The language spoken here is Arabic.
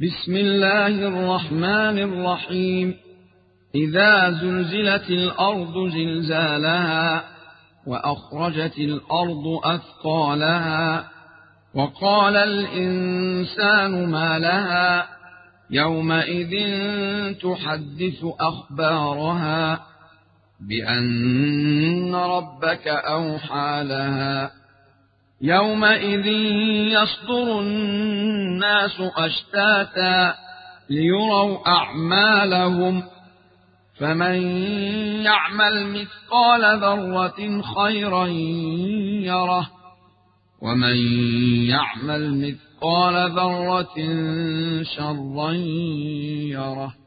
بسم الله الرحمن الرحيم. إذا زلزلت الأرض زلزالها وأخرجت الأرض أثقالها وقال الإنسان ما لها يومئذ تحدث أخبارها بأن ربك أوحى لها يومئذ يصدر الناس أشتاتا ليروا أعمالهم فمن يعمل مثقال ذرة خيرا يره ومن يعمل مثقال ذرة شرا يره.